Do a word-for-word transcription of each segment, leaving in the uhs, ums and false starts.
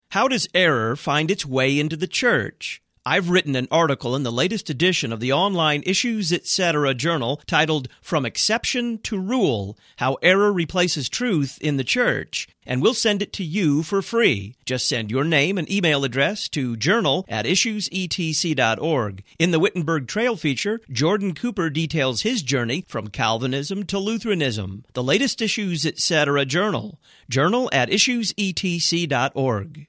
How does error find its way into the church? I've written an article in the latest edition of the online Issues Etc. journal titled From Exception to Rule, How Error Replaces Truth in the Church, and we'll send it to you for free. Just send your name and email address to journal at issues e t c dot org. In the Wittenberg Trail feature, Jordan Cooper details his journey from Calvinism to Lutheranism. The latest Issues Etc. journal, journal at issues e t c dot org.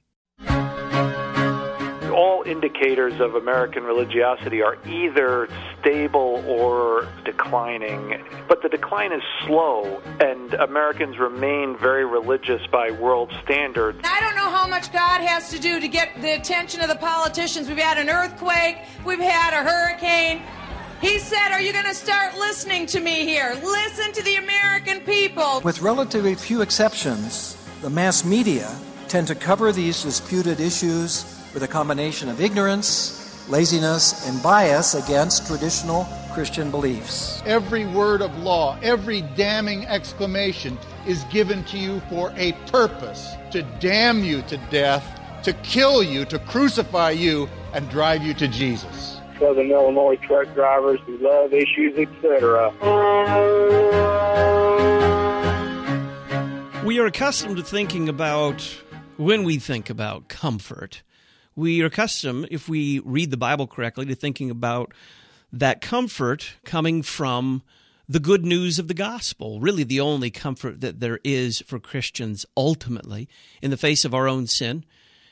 All indicators of American religiosity are either stable or declining, but the decline is slow, and Americans remain very religious by world standards. I don't know how much God has to do to get the attention of the politicians. We've had an earthquake, we've had a hurricane. He said, are you going to start listening to me here? Listen to the American people. With relatively few exceptions, the mass media tend to cover these disputed issues with a combination of ignorance, laziness, and bias against traditional Christian beliefs. Every word of law, every damning exclamation is given to you for a purpose, to damn you to death, to kill you, to crucify you, and drive you to Jesus. Southern Illinois truck drivers who love Issues, et cetera. We are accustomed to thinking about, when we think about comfort, we are accustomed, if we read the Bible correctly, to thinking about that comfort coming from the good news of the gospel, really the only comfort that there is for Christians ultimately in the face of our own sin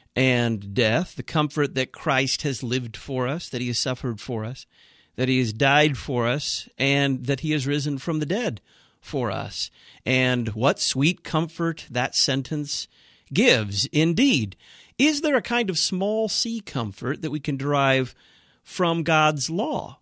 and death, the comfort that Christ has lived for us, that he has suffered for us, that he has died for us, and that he has risen from the dead for us. And what sweet comfort that sentence gives, indeed. Is there a kind of small c comfort that we can derive from God's law?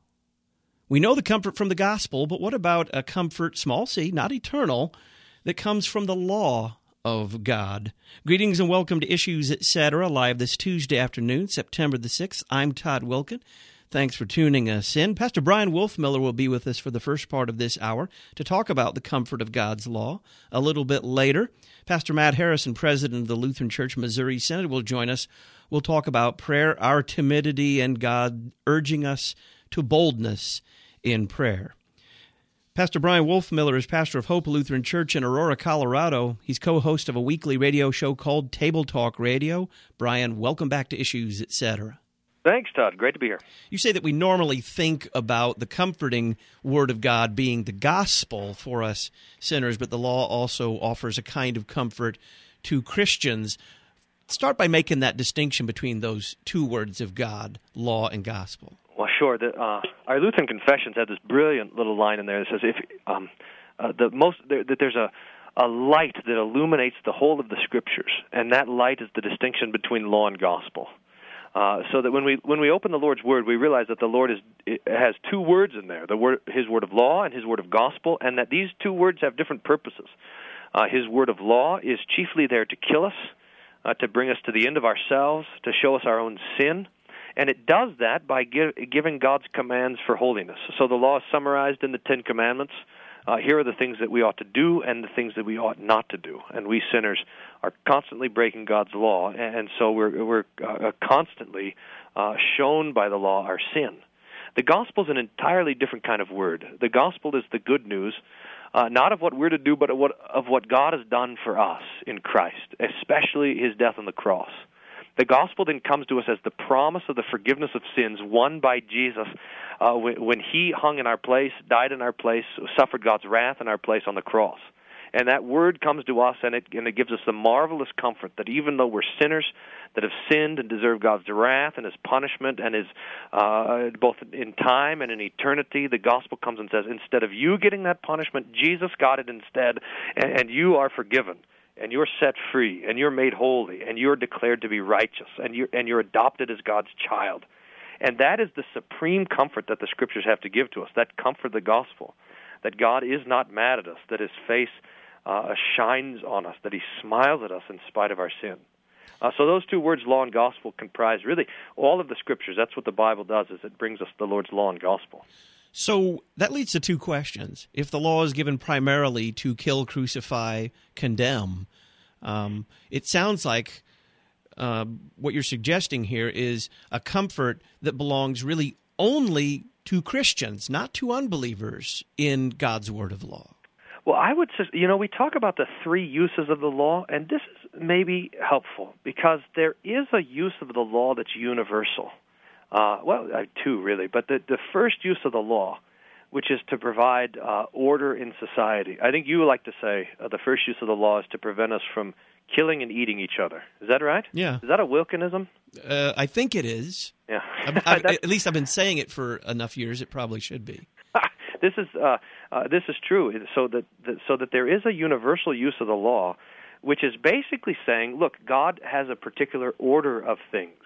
We know the comfort from the gospel, but what about a comfort, small c, not eternal, that comes from the law of God? Greetings and welcome to Issues Etc. live this Tuesday afternoon, September the sixth. I'm Todd Wilkin. Thanks for tuning us in. Pastor Brian Wolfmiller will be with us for the first part of this hour to talk about the comfort of God's law. A little bit later, Pastor Matt Harrison, president of the Lutheran Church Missouri Synod, will join us. We'll talk about prayer, our timidity, and God urging us to boldness in prayer. Pastor Brian Wolfmiller is pastor of Hope Lutheran Church in Aurora, Colorado. He's co-host of a weekly radio show called Table Talk Radio. Brian, welcome back to Issues, et cetera. Thanks, Todd. Great to be here. You say that we normally think about the comforting Word of God being the gospel for us sinners, but the law also offers a kind of comfort to Christians. Start by making that distinction between those two words of God, law and gospel. Well, sure. The, uh, our Lutheran Confessions have this brilliant little line in there that says, "If um, uh, the most there, that there's a a light that illuminates the whole of the Scriptures, and that light is the distinction between law and gospel." Uh, so that when we when we open the Lord's Word, we realize that the Lord is it has two words in there: the word, His word of law, and His word of gospel, and that these two words have different purposes. Uh, his word of law is chiefly there to kill us, uh, to bring us to the end of ourselves, to show us our own sin, and it does that by give, giving God's commands for holiness. So the law is summarized in the Ten Commandments. Uh, here are the things that we ought to do and the things that we ought not to do. And we sinners are constantly breaking God's law, and so we're, we're uh, constantly uh, shown by the law our sin. The gospel is an entirely different kind of word. The gospel is the good news, uh, not of what we're to do, but of what, of what God has done for us in Christ, especially his death on the cross. The gospel then comes to us as the promise of the forgiveness of sins won by Jesus uh, when, when he hung in our place, died in our place, suffered God's wrath in our place on the cross. And that word comes to us, and it, and it gives us the marvelous comfort that even though we're sinners that have sinned and deserve God's wrath and his punishment and his uh, both in time and in eternity, the gospel comes and says, instead of you getting that punishment, Jesus got it instead, and, and you are forgiven. And you're set free, and you're made holy, and you're declared to be righteous, and you're, and you're adopted as God's child. And that is the supreme comfort that the Scriptures have to give to us, that comfort of the gospel, that God is not mad at us, that his face uh, shines on us, that he smiles at us in spite of our sin. Uh, so those two words, law and gospel, comprise really all of the Scriptures. That's what the Bible does, is it brings us the Lord's law and gospel. So that leads to two questions. If the law is given primarily to kill, crucify, condemn, um, it sounds like uh, what you're suggesting here is a comfort that belongs really only to Christians, not to unbelievers in God's word of law. Well, I would just, you know, we talk about the three uses of the law, and this is maybe helpful because there is a use of the law that's universal. Uh, well, uh, two really, but the, the first use of the law, which is to provide uh, order in society. I think you like to say uh, the first use of the law is to prevent us from killing and eating each other. Is that right? Yeah. Is that a Wilkinism? Uh, I think it is. Yeah. I've, I've, at least I've been saying it for enough years. It probably should be. This is uh, uh, this is true. So that, that so that there is a universal use of the law, which is basically saying, look, God has a particular order of things,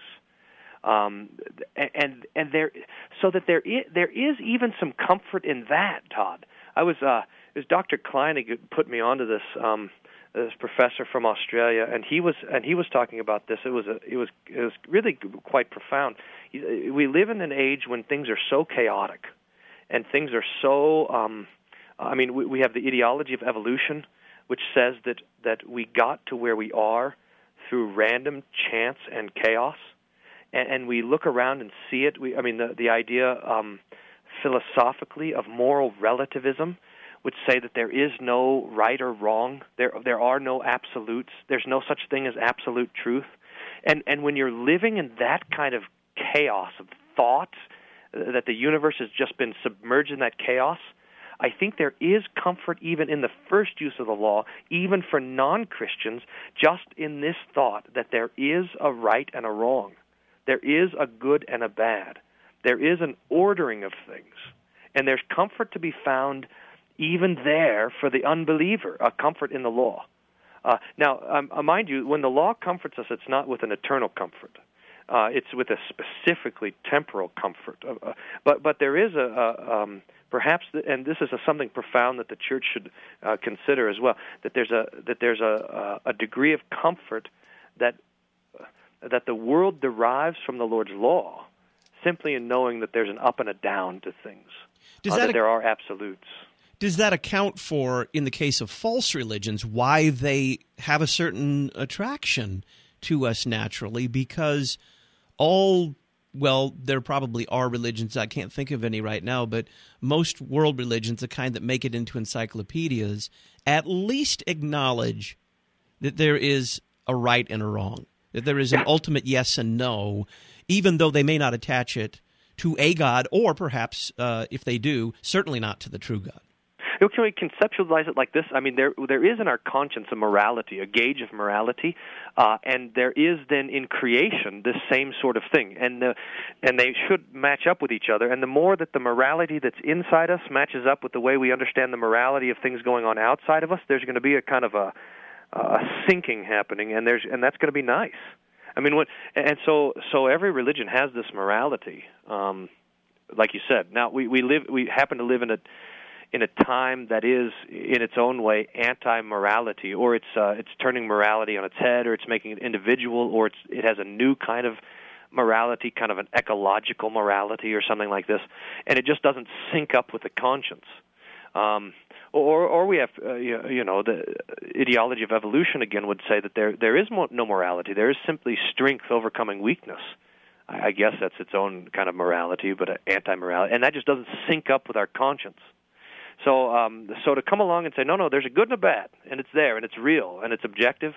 um, and and there so that there is, there is even some comfort in that. Todd, I was uh, it was Doctor Kleinig who put me onto this. Um, this professor from Australia, and he was and he was talking about this. It was a, it was it was really quite profound. We live in an age when things are so chaotic. And things are so, um, I mean, we, we have the ideology of evolution, which says that, that we got to where we are through random chance and chaos. And, and we look around and see it. We, I mean, the, the idea um, philosophically of moral relativism would say that there is no right or wrong. There, there are no absolutes. There's no such thing as absolute truth. And, and when you're living in that kind of chaos of thought, that the universe has just been submerged in that chaos, I think there is comfort even in the first use of the law, even for non-Christians, just in this thought that there is a right and a wrong. There is a good and a bad. There is an ordering of things. And there's comfort to be found even there for the unbeliever, a comfort in the law. Uh, now, um, mind you, when the law comforts us, it's not with an eternal comfort. Uh, it's with a specifically temporal comfort, uh, but but there is a, a um, perhaps, the, and this is a, something profound that the church should uh, consider as well. That there's a that there's a, a degree of comfort that uh, that the world derives from the Lord's law, simply in knowing that there's an up and a down to things. Does uh, that, that there are absolutes. Does that account for, in the case of false religions, why they have a certain attraction to us naturally? Because all, well, there probably are religions, I can't think of any right now, but most world religions, the kind that make it into encyclopedias, at least acknowledge that there is a right and a wrong, that there is an ultimate yes and no, even though they may not attach it to a God, or perhaps, uh, if they do, certainly not to the true God. Can we conceptualize it like this? I mean, there there is in our conscience a morality, a gauge of morality, uh, and there is then in creation this same sort of thing, and the, and they should match up with each other. And the more that the morality that's inside us matches up with the way we understand the morality of things going on outside of us, there's going to be a kind of a, a sinking happening, and there's and that's going to be nice. I mean, what and so so every religion has this morality, um, like you said. Now we we live we happen to live in a in a time that is, in its own way, anti-morality, or it's uh, it's turning morality on its head, or it's making it individual, or it's, it has a new kind of morality, kind of an ecological morality or something like this, and it just doesn't sync up with the conscience. Um, or, or we have, uh, you know, the ideology of evolution again would say that there there is no morality. There is simply strength overcoming weakness. I guess that's its own kind of morality, but anti-morality, and that just doesn't sync up with our conscience. So, um, so to come along and say, no, no, there's a good and a bad, and it's there, and it's real, and it's objective,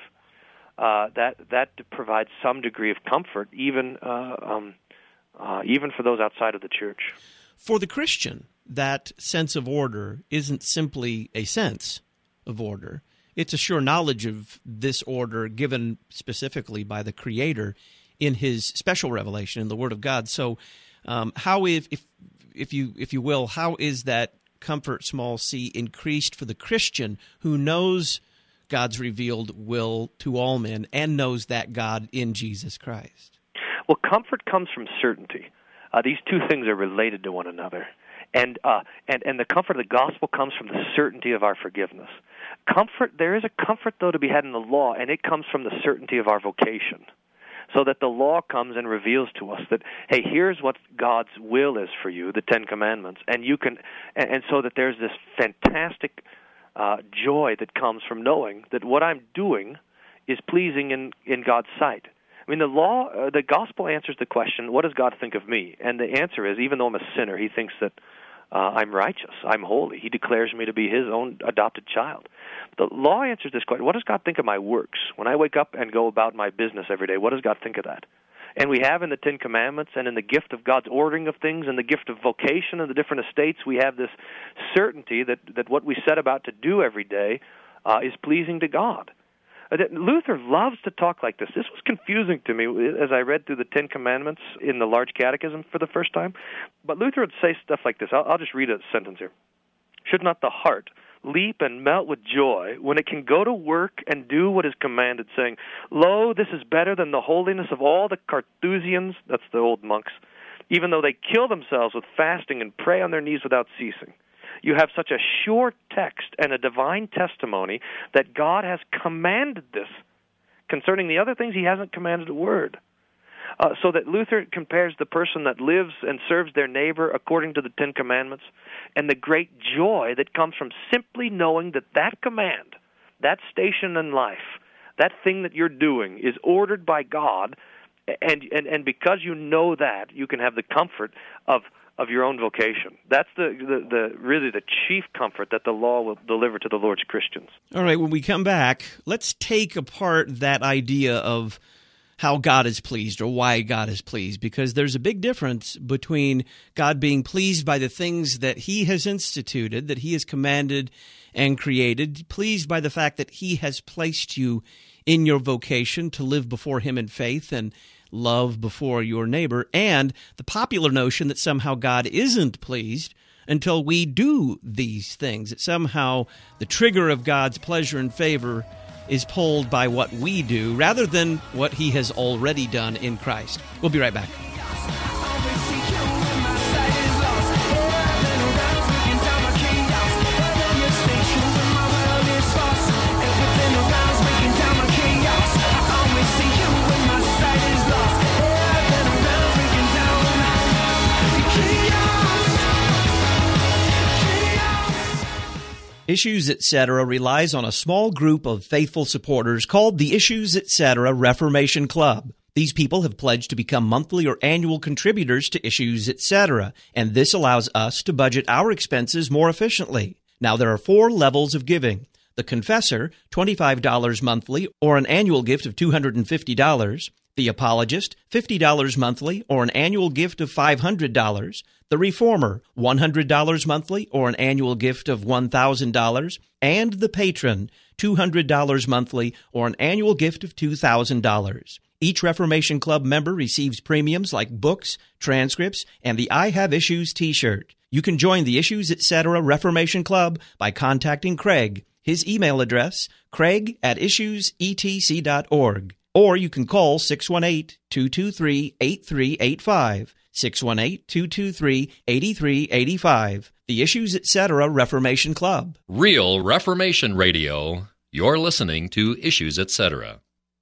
uh, that that provides some degree of comfort, even uh, um, uh, even for those outside of the church. For the Christian, that sense of order isn't simply a sense of order. It's a sure knowledge of this order given specifically by the Creator in His special revelation in the Word of God. So, um, how if, if if you if you will, how is that comfort, small c, increased for the Christian who knows God's revealed will to all men and knows that God in Jesus Christ? Well, comfort comes from certainty. Uh, these two things are related to one another. And, uh, and and the comfort of the gospel comes from the certainty of our forgiveness. Comfort, there is a comfort, though, to be had in the law, and it comes from the certainty of our vocation. So that the law comes and reveals to us that, hey, here's what God's will is for you, the Ten Commandments, and you can, and, and so that there's this fantastic uh, joy that comes from knowing that what I'm doing is pleasing in, in God's sight. I mean, the law, uh, the gospel answers the question, what does God think of me? And the answer is, even though I'm a sinner, he thinks that uh, I'm righteous, I'm holy. He declares me to be his own adopted child. The law answers this question, what does God think of my works? When I wake up and go about my business every day, what does God think of that? And we have in the Ten Commandments and in the gift of God's ordering of things and the gift of vocation and the different estates, we have this certainty that, that what we set about to do every day uh, is pleasing to God. Uh, Luther loves to talk like this. This was confusing to me as I read through the Ten Commandments in the Large Catechism for the first time. But Luther would say stuff like this. I'll, I'll just read a sentence here. Should not the heart leap and melt with joy when it can go to work and do what is commanded, saying, Lo, this is better than the holiness of all the Carthusians, that's the old monks, even though they kill themselves with fasting and pray on their knees without ceasing. You have such a sure text and a divine testimony that God has commanded this. Concerning the other things, he hasn't commanded a word. Uh, so that Luther compares the person that lives and serves their neighbor according to the Ten Commandments and the great joy that comes from simply knowing that that command, that station in life, that thing that you're doing is ordered by God, and and, and because you know that, you can have the comfort of of your own vocation. That's the, the, the really the chief comfort that the law will deliver to the Lord's Christians. All right, when we come back, let's take apart that idea of how God is pleased or why God is pleased, because there's a big difference between God being pleased by the things that he has instituted, that he has commanded and created, pleased by the fact that he has placed you in your vocation to live before him in faith and love before your neighbor, and the popular notion that somehow God isn't pleased until we do these things, that somehow the trigger of God's pleasure and favor is pulled by what we do rather than what he has already done in Christ. We'll be right back. Issues Etc. relies on a small group of faithful supporters called the Issues Etc. Reformation Club. These people have pledged to become monthly or annual contributors to Issues Etc., and this allows us to budget our expenses more efficiently. Now, there are four levels of giving. The Confessor, twenty-five dollars monthly, or an annual gift of two hundred fifty dollars. The Apologist, fifty dollars monthly, or an annual gift of five hundred dollars. The Reformer, one hundred dollars monthly, or an annual gift of one thousand dollars. And the Patron, two hundred dollars monthly, or an annual gift of two thousand dollars. Each Reformation Club member receives premiums like books, transcripts, and the I Have Issues t-shirt. You can join the Issues Etc. Reformation Club by contacting Craig. His email address, craig at issues e t c dot org. Or you can call six one eight, two two three, eight three eight five, six one eight, two two three, eight three eight five. The Issues Etc. Reformation Club. Real Reformation Radio. You're listening to Issues Etc.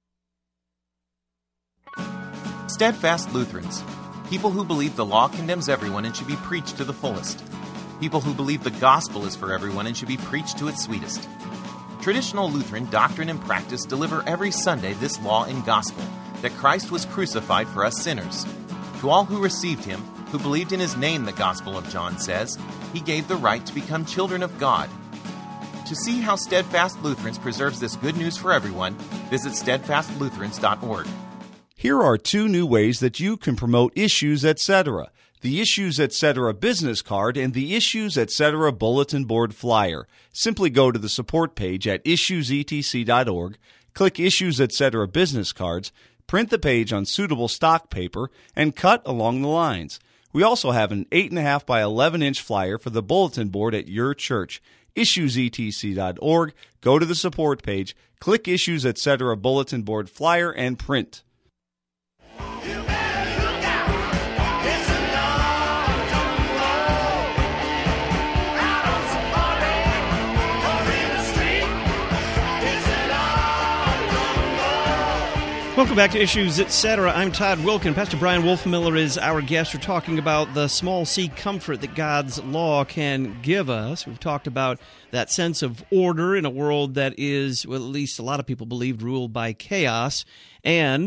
Steadfast Lutherans. People who believe the law condemns everyone and should be preached to the fullest. People who believe the gospel is for everyone and should be preached to its sweetest. Traditional Lutheran doctrine and practice deliver every Sunday this law and gospel, that Christ was crucified for us sinners. To all who received him, who believed in his name, the Gospel of John says, he gave the right to become children of God. To see how Steadfast Lutherans preserves this good news for everyone, visit steadfast lutherans dot org. Here are two new ways that you can promote Issues Etc. The Issues Etc. business card and the Issues Etc. bulletin board flyer. Simply go to the support page at issues e t c dot org, click Issues Etc. business cards, print the page on suitable stock paper, and cut along the lines. We also have an eight point five by eleven inch flyer for the bulletin board at your church. issues e t c dot org, go to the support page, click Issues Etc. bulletin board flyer, and print. Welcome back to Issues Etc. I'm Todd Wilken. Pastor Brian Wolfmiller is our guest. We're talking about the small c comfort that God's law can give us. We've talked about that sense of order in a world that is, well, at least a lot of people believe, ruled by chaos, and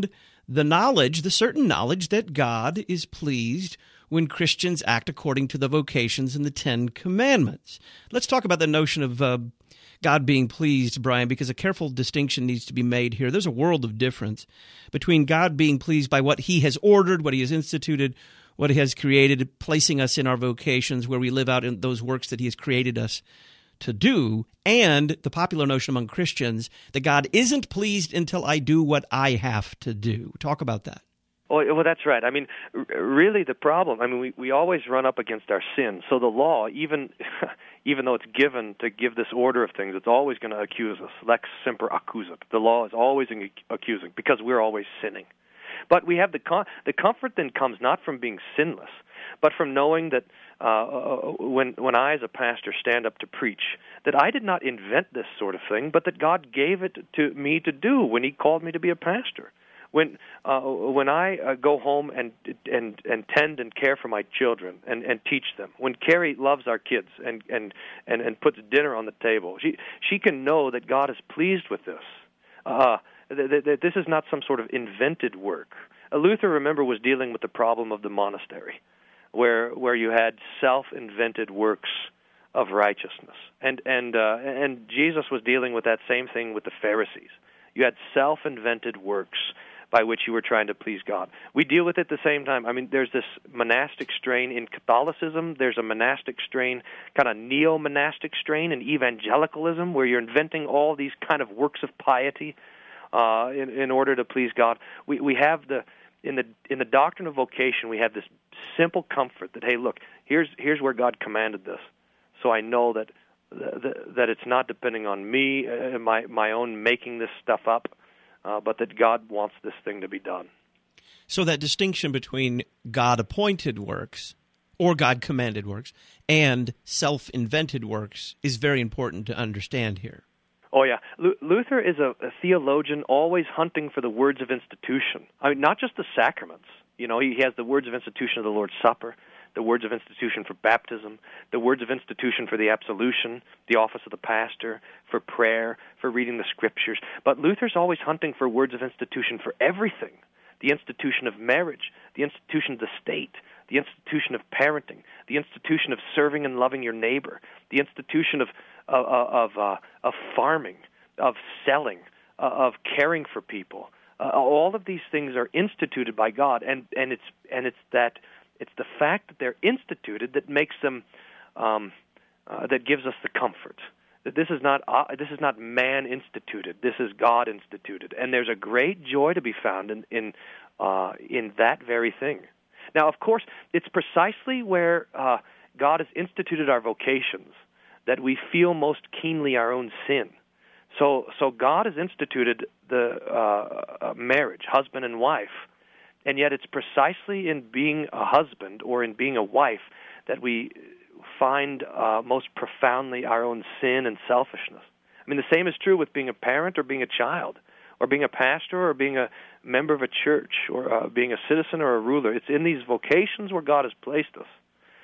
the knowledge, the certain knowledge that God is pleased when Christians act according to the vocations in the Ten Commandments. Let's talk about the notion of uh, God being pleased, Brian, because a careful distinction needs to be made here. There's a world of difference between God being pleased by what he has ordered, what he has instituted, what he has created, placing us in our vocations where we live out in those works that he has created us to do, and the popular notion among Christians that God isn't pleased until I do what I have to do. Talk about that. Oh, well, that's right. I mean, really the problem, I mean, we, we always run up against our sin. So the law, even even though it's given to give this order of things, it's always going to accuse us. Lex semper accusat. The law is always accusing because we're always sinning. But we have the com- the comfort then comes not from being sinless, but from knowing that uh, when when I as a pastor stand up to preach, that I did not invent this sort of thing, but that God gave it to me to do when he called me to be a pastor. When uh, when I uh, go home and and and tend and care for my children and, and teach them, when Carrie loves our kids and, and, and, and puts dinner on the table, she she can know that God is pleased with this. Uh, that, that this is not some sort of invented work. Uh, Luther, remember, was dealing with the problem of the monastery, where where you had self-invented works of righteousness, and and uh, and Jesus was dealing with that same thing with the Pharisees. You had self-invented works by which you were trying to please God. We deal with it at the same time. I mean, there's this monastic strain in Catholicism. There's a monastic strain, kind of neo-monastic strain in evangelicalism, where you're inventing all these kind of works of piety uh, in, in order to please God. We we have the in the in the doctrine of vocation, we have this simple comfort that, hey, look, here's here's where God commanded this, so I know that that, that it's not depending on me, uh, my my own making this stuff up. Uh, but that God wants this thing to be done. So that distinction between God-appointed works or God-commanded works and self-invented works is very important to understand here. Oh, yeah. L- Luther is a, a theologian always hunting for the words of institution. I mean, not just the sacraments. You know, he, he has the words of institution of the Lord's Supper, the words of institution for baptism, the words of institution for the absolution, the office of the pastor, for prayer, for reading the Scriptures. But Luther's always hunting for words of institution for everything. The institution of marriage, the institution of the state, the institution of parenting, the institution of serving and loving your neighbor, the institution of uh, of uh, of farming, of selling, uh, of caring for people. Uh, all of these things are instituted by God, and, and it's and it's that it's the fact that they're instituted that makes them um, uh, that gives us the comfort that this is not uh, this is not man instituted. This is God instituted, and there's a great joy to be found in in uh, in that very thing. Now, of course, it's precisely where uh, God has instituted our vocations that we feel most keenly our own sin. So, so God has instituted the uh, marriage, husband and wife, and yet it's precisely in being a husband or in being a wife that we find uh, most profoundly our own sin and selfishness. I mean, the same is true with being a parent or being a child, or being a pastor or being a member of a church, or uh, being a citizen or a ruler. It's in these vocations where God has placed us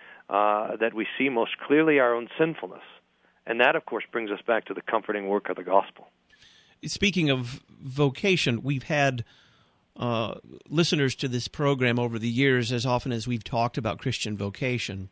uh, that we see most clearly our own sinfulness. And that, of course, brings us back to the comforting work of the gospel. Speaking of vocation, we've had uh, listeners to this program over the years, as often as we've talked about Christian vocation,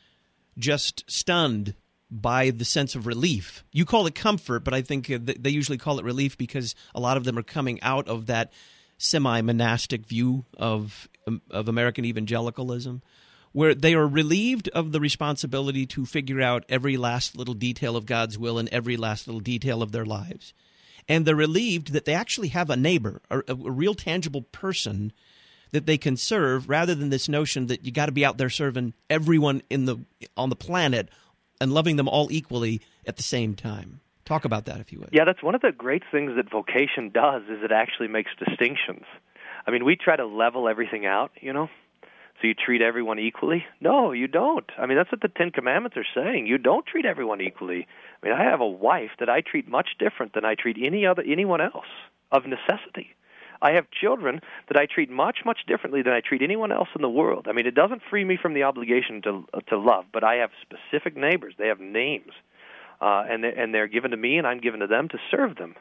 just stunned by the sense of relief. You call it comfort, but I think they usually call it relief because a lot of them are coming out of that semi-monastic view of of American evangelicalism, where they are relieved of the responsibility to figure out every last little detail of God's will in every last little detail of their lives. And they're relieved that they actually have a neighbor, a, a real tangible person that they can serve, rather than this notion that you got to be out there serving everyone in the on the planet and loving them all equally at the same time. Talk about that, if you would. Yeah, that's one of the great things that vocation does, is it actually makes distinctions. I mean, we try to level everything out, you know, so you treat everyone equally. No, you don't. I mean, that's what the Ten Commandments are saying. You don't treat everyone equally. I mean, I have a wife that I treat much different than I treat any other anyone else, of necessity. I have children that I treat much, much differently than I treat anyone else in the world. I mean, it doesn't free me from the obligation to to love, but I have specific neighbors. They have names, uh, and, they, and they're given to me, and I'm given to them to serve them.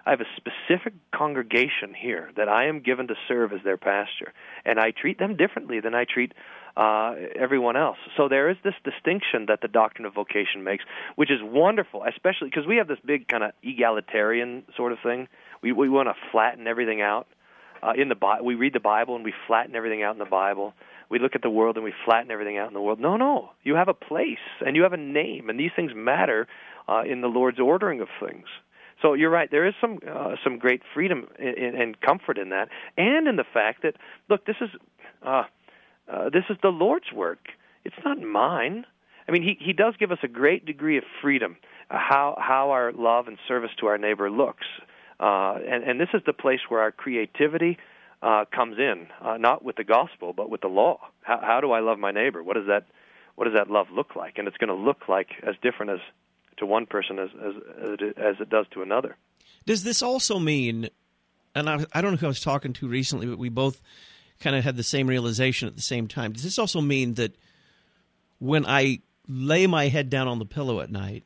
I have a specific congregation here that I am given to serve as their pastor, and I treat them differently than I treat uh, everyone else. So there is this distinction that the doctrine of vocation makes, which is wonderful, especially because we have this big kind of egalitarian sort of thing. We we want to flatten everything out. Uh, in the Bi- we read the Bible and we flatten everything out in the Bible. We look at the world and we flatten everything out in the world. No, no. You have a place and you have a name, and these things matter uh, in the Lord's ordering of things. So you're right. There is some uh, some great freedom in, and comfort in that, and in the fact that, look, this is uh, uh, this is the Lord's work. It's not mine. I mean, he he does give us a great degree of freedom uh, how how our love and service to our neighbor looks, uh, and and this is the place where our creativity uh, comes in, uh, not with the gospel, but with the law. How, how do I love my neighbor? What does that what does that love look like? And it's going to look like as different as to one person as, as as it does to another. Does this also mean, and I, I don't know who I was talking to recently, but we both kind of had the same realization at the same time. Does this also mean that when I lay my head down on the pillow at night,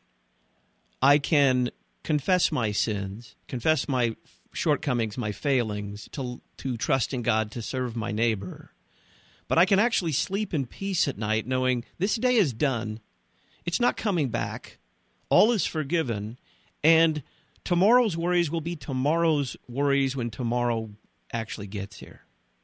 I can confess my sins, confess my shortcomings, my failings, to to trust in God to serve my neighbor, but I can actually sleep in peace at night knowing this day is done, it's not coming back, all is forgiven, and tomorrow's worries will be tomorrow's worries when tomorrow actually gets here.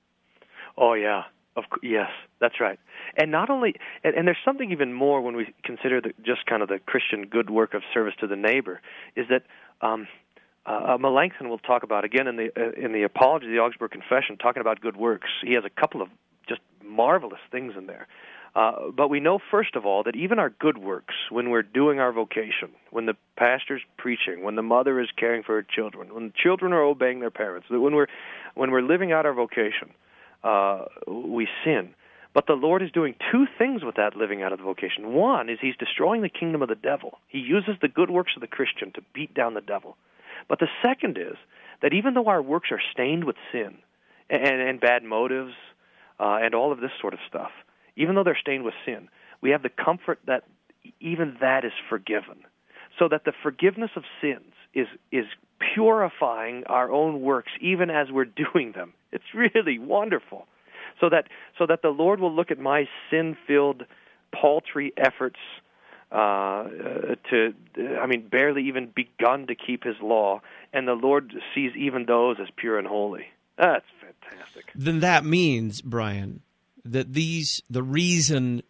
Oh, yeah. Of yes, that's right. And not only, and, and there's something even more when we consider the, just kind of the Christian good work of service to the neighbor, is that um, uh, Melanchthon will talk about, again, in the uh, in the Apology of the Augsburg Confession, talking about good works. He has a couple of just marvelous things in there. Uh, but we know, first of all, that even our good works, when we're doing our vocation, when the pastor's preaching, when the mother is caring for her children, when the children are obeying their parents, that when we're when we're living out our vocation, uh, we sin. But the Lord is doing two things with that living out of the vocation. One is he's destroying the kingdom of the devil. He uses the good works of the Christian to beat down the devil. But the second is that even though our works are stained with sin and, and bad motives uh, and all of this sort of stuff, even though they're stained with sin, we have the comfort that even that is forgiven. So that the forgiveness of sins is is purifying our own works even as we're doing them. It's really wonderful. So that so that the Lord will look at my sin-filled, paltry efforts uh, to, I mean, barely even begun to keep his law, and the Lord sees even those as pure and holy. That's fantastic. Then that means, Brian, that these the reason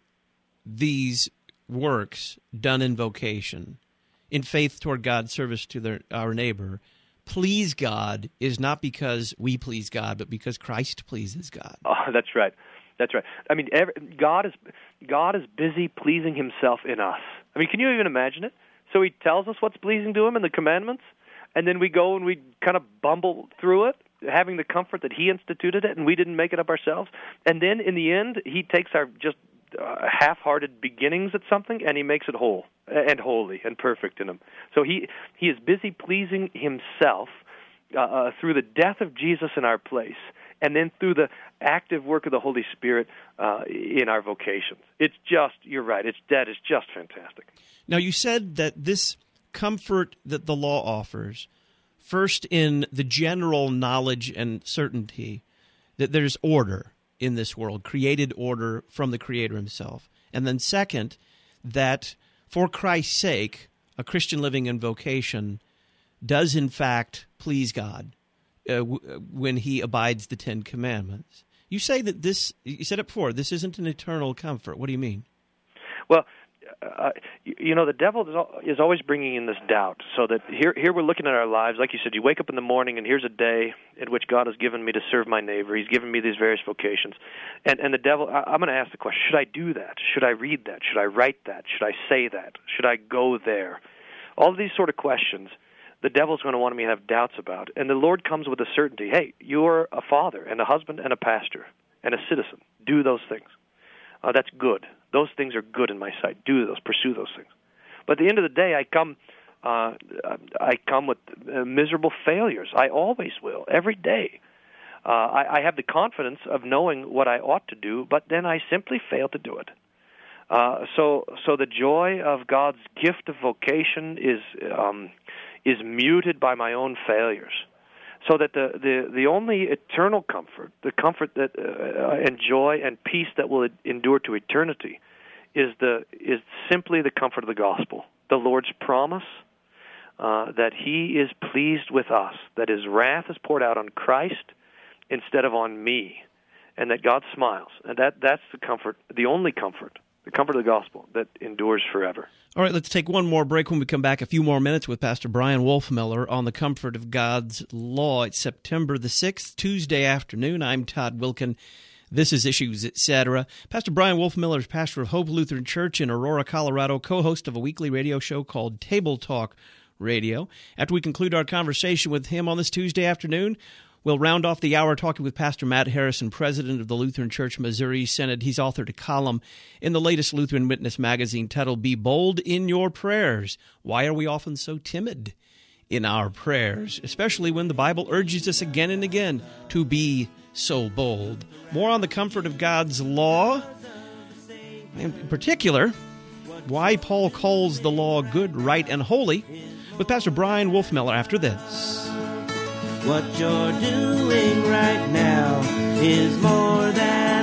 these works done in vocation, in faith toward God, service to their, our neighbor, please God is not because we please God, but because Christ pleases God. Oh, that's right. That's right. I mean, every, God is God is busy pleasing himself in us. I mean, can you even imagine it? So he tells us what's pleasing to him in the commandments, and then we go and we kind of bumble through it, having the comfort that he instituted it and we didn't make it up ourselves. And then in the end, he takes our just uh, half-hearted beginnings at something and he makes it whole and holy and perfect in him. So he, he is busy pleasing himself uh, uh, through the death of Jesus in our place and then through the active work of the Holy Spirit uh, in our vocations. It's just, you're right, it's that is just fantastic. Now, you said that this comfort that the law offers, first, in the general knowledge and certainty that there's order in this world, created order from the Creator himself. And then second, that for Christ's sake, a Christian living in vocation does in fact please God uh, w- when he abides the Ten Commandments. You say that this, you said it before, this isn't an eternal comfort. What do you mean? Well, Uh, you, you know, the devil is, al- is always bringing in this doubt. So that here, here we're looking at our lives. Like you said, you wake up in the morning, and here's a day in which God has given me to serve my neighbor. He's given me these various vocations, and and the devil. I, I'm going to ask the question: should I do that? Should I read that? Should I write that? Should I say that? Should I go there? All of these sort of questions, the devil's going to want me to have doubts about. And the Lord comes with a certainty: hey, you're a father and a husband and a pastor and a citizen. Do those things. Uh, that's good. Those things are good in my sight. Do those, pursue those things. But at the end of the day, I come, uh, I come with uh, miserable failures. I always will, every day. Uh, I, I have the confidence of knowing what I ought to do, but then I simply fail to do it. Uh, so, so the joy of God's gift of vocation is um, is muted by my own failures. So that the, the, the only eternal comfort, the comfort that uh, and joy and peace that will endure to eternity, is the is simply the comfort of the gospel, the Lord's promise uh, that He is pleased with us, that His wrath is poured out on Christ instead of on me, and that God smiles, and that that's the comfort, the only comfort, the comfort of the gospel that endures forever. All right, let's take one more break. When we come back, a few more minutes with Pastor Bryan Wolfmueller on the comfort of God's law. It's September the sixth, Tuesday afternoon. I'm Todd Wilken. This is Issues, et cetera. Pastor Bryan Wolfmueller is pastor of Hope Lutheran Church in Aurora, Colorado, co-host of a weekly radio show called Table Talk Radio. After we conclude our conversation with him on this Tuesday afternoon, we'll round off the hour talking with Pastor Matt Harrison, president of the Lutheran Church Missouri Synod. He's authored a column in the latest Lutheran Witness magazine titled, Be Bold in Your Prayers. Why are we often so timid in our prayers, especially when the Bible urges us again and again to be so bold? More on the comfort of God's law, in particular, why Paul calls the law good, right, and holy, with Pastor Bryan Wolfmueller after this. What you're doing right now is more than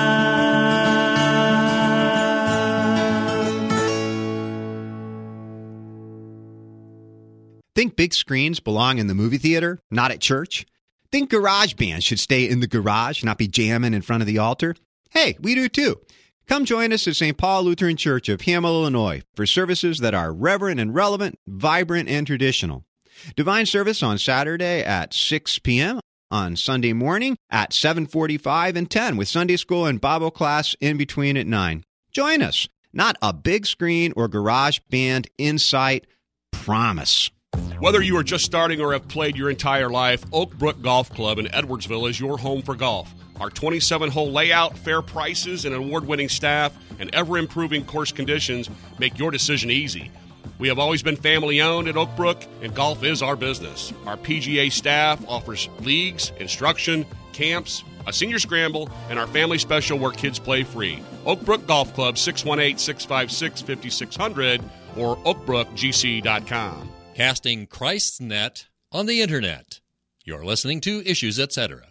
enough. Think big screens belong in the movie theater, not at church? Think garage bands should stay in the garage, not be jamming in front of the altar? Hey, we do too. Come join us at Saint Paul Lutheran Church of Hamel, Illinois, for services that are reverent and relevant, vibrant and traditional. Divine service on Saturday at six p.m., on Sunday morning at seven forty-five and ten, with Sunday school and Bible class in between at nine. Join us. Not a big screen or garage band in sight. Promise. Whether you are just starting or have played your entire life, Oak Brook Golf Club in Edwardsville is your home for golf. Our twenty-seven hole layout, fair prices, and award-winning staff, and ever-improving course conditions make your decision easy. We have always been family-owned at Oak Brook, and golf is our business. Our P G A staff offers leagues, instruction, camps, a senior scramble, and our family special where kids play free. Oak Brook Golf Club, six one eight, six five six, five six zero zero or oak brook g c dot com. Casting Christ's net on the Internet. You're listening to Issues, et cetera.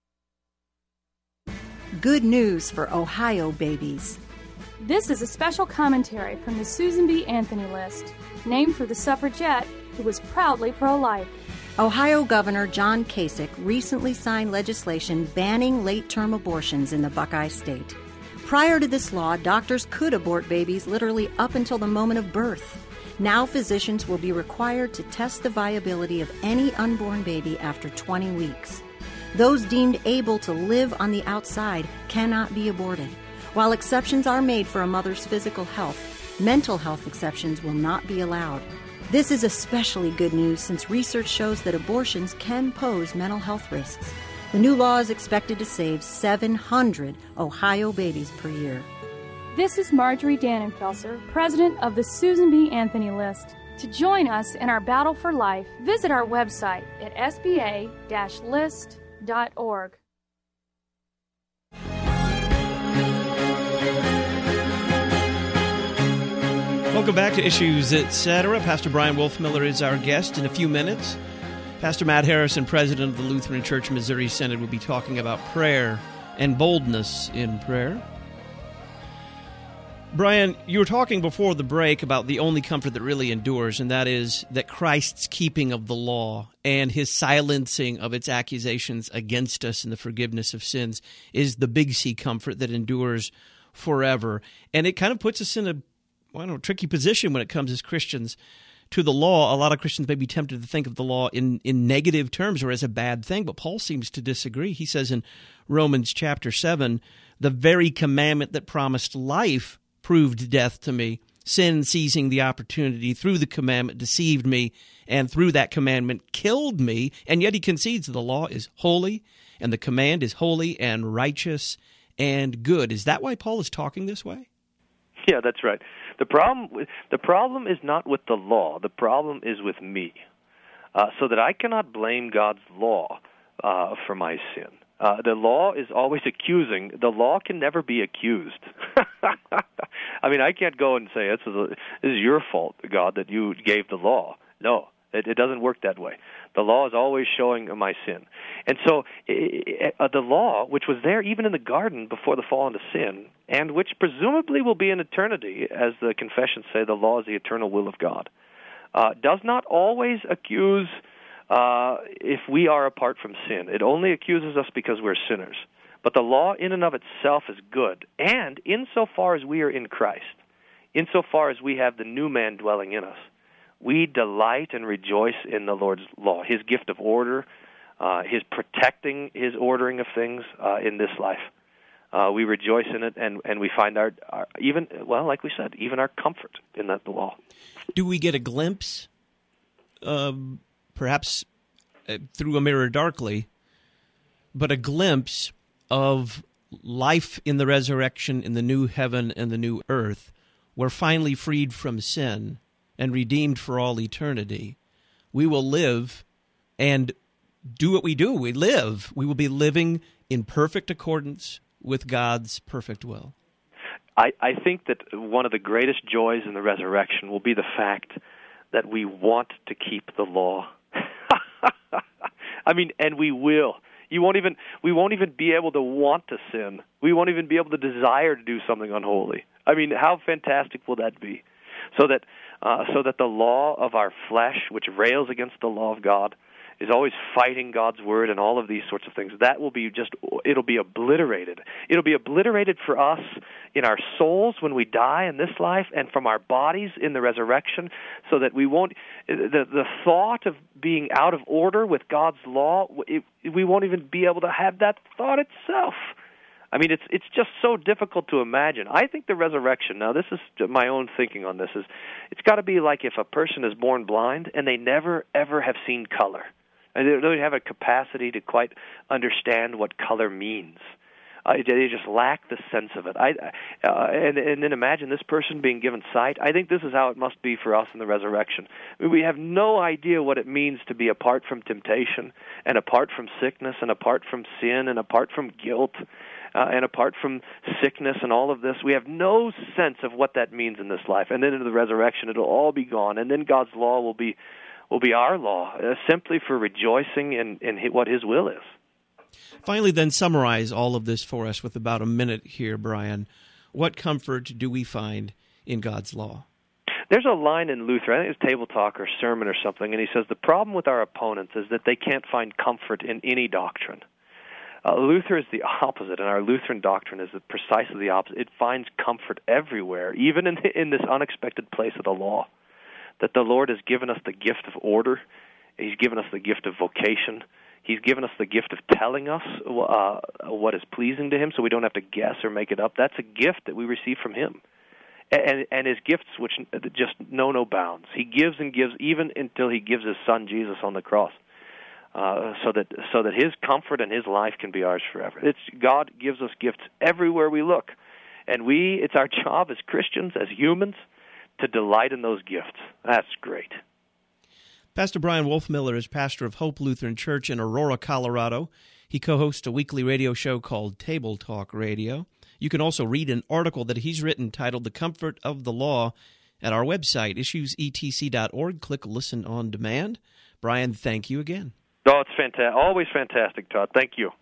Good news for Ohio babies. This is a special commentary from the Susan B. Anthony List, named for the suffragette who was proudly pro-life. Ohio Governor John Kasich recently signed legislation banning late-term abortions in the Buckeye State. Prior to this law, doctors could abort babies literally up until the moment of birth. Now physicians will be required to test the viability of any unborn baby after twenty weeks. Those deemed able to live on the outside cannot be aborted. While exceptions are made for a mother's physical health, mental health exceptions will not be allowed. This is especially good news since research shows that abortions can pose mental health risks. The new law is expected to save seven hundred Ohio babies per year. This is Marjorie Dannenfelser, president of the Susan B. Anthony List. To join us in our battle for life, visit our website at s b a dash list dot org. Welcome back to Issues, et cetera. Pastor Bryan Wolfmueller is our guest in a few minutes. Pastor Matt Harrison, president of the Lutheran Church Missouri Synod, will be talking about prayer and boldness in prayer. Bryan, you were talking before the break about the only comfort that really endures, and that is that Christ's keeping of the law and his silencing of its accusations against us in the forgiveness of sins is the big C comfort that endures forever. And it kind of puts us in a well, I don't know, tricky position when it comes as Christians to the law. A lot of Christians may be tempted to think of the law in, in negative terms or as a bad thing, but Paul seems to disagree. He says in Romans chapter seven, the very commandment that promised life proved death to me. Sin, seizing the opportunity through the commandment, deceived me, and through that commandment killed me. And yet he concedes the law is holy, and the command is holy and righteous and good. Is that why Paul is talking this way? Yeah, that's right. The problem, the problem is not with the law. The problem is with me, uh, so that I cannot blame God's law uh, for my sin. Uh, the law is always accusing. The law can never be accused. I mean, I can't go and say, this is, a, this is your fault, God, that you gave the law. No, It, it doesn't work that way. The law is always showing my sin. And so uh, the law, which was there even in the garden before the fall into sin, and which presumably will be in eternity, as the confessions say, the law is the eternal will of God, uh, does not always accuse uh, if we are apart from sin. It only accuses us because we're sinners. But the law in and of itself is good, and insofar as we are in Christ, insofar as we have the new man dwelling in us, we delight and rejoice in the Lord's law, His gift of order, uh, His protecting, His ordering of things uh, in this life. Uh, we rejoice in it, and, and we find our, our, even, well, like we said, even our comfort in that law. Do we get a glimpse, uh, perhaps uh, through a mirror darkly, but a glimpse of life in the resurrection, in the new heaven and the new earth? We're finally freed from sin and redeemed for all eternity. We will live and do what we do. We live. We will be living in perfect accordance with God's perfect will. I, I think that one of the greatest joys in the resurrection will be the fact that we want to keep the law. I mean, and we will. You won't even we won't even be able to want to sin. We won't even be able to desire to do something unholy. I mean, how fantastic will that be? So that uh, so that the law of our flesh, which rails against the law of God, is always fighting God's word and all of these sorts of things. That will be just, it'll be obliterated. It'll be obliterated for us in our souls when we die in this life, and from our bodies in the resurrection, so that we won't, the, the thought of being out of order with God's law, it, we won't even be able to have that thought itself. I mean, it's it's just so difficult to imagine. I think the resurrection, now this is my own thinking on this, is it's got to be like if a person is born blind and they never, ever have seen color. And they don't have a capacity to quite understand what color means. Uh, they just lack the sense of it. I, uh, and, and then imagine this person being given sight. I think this is how it must be for us in the resurrection. I mean, we have no idea what it means to be apart from temptation, and apart from sickness, and apart from sin, and apart from guilt, uh, and apart from sickness and all of this. We have no sense of what that means in this life. And then in the resurrection, it'll all be gone, and then God's law will be will be our law, uh, simply for rejoicing in, in what His will is. Finally, then, summarize all of this for us with about a minute here, Brian. What comfort do we find in God's law? There's a line in Luther, I think it's Table Talk or Sermon or something, and he says, the problem with our opponents is that they can't find comfort in any doctrine. Uh, Luther is the opposite, and our Lutheran doctrine is precisely the opposite. It finds comfort everywhere, even in, in this unexpected place of the law, that the Lord has given us the gift of order. He's given us the gift of vocation. He's given us the gift of telling us uh, what is pleasing to Him, so we don't have to guess or make it up. That's a gift that we receive from Him. And, and His gifts, which just know no bounds. He gives and gives even until He gives His Son, Jesus, on the cross, uh, so that so that His comfort and His life can be ours forever. It's God gives us gifts everywhere we look. And we, it's our job as Christians, as humans, to delight in those gifts. That's great. Pastor Brian Wolfmueller is pastor of Hope Lutheran Church in Aurora, Colorado. He co-hosts a weekly radio show called Table Talk Radio. You can also read an article that he's written titled The Comfort of the Law at our website, issues e t c dot org. Click Listen on Demand. Brian, thank you again. Oh, it's fantastic. Always fantastic, Todd. Thank you.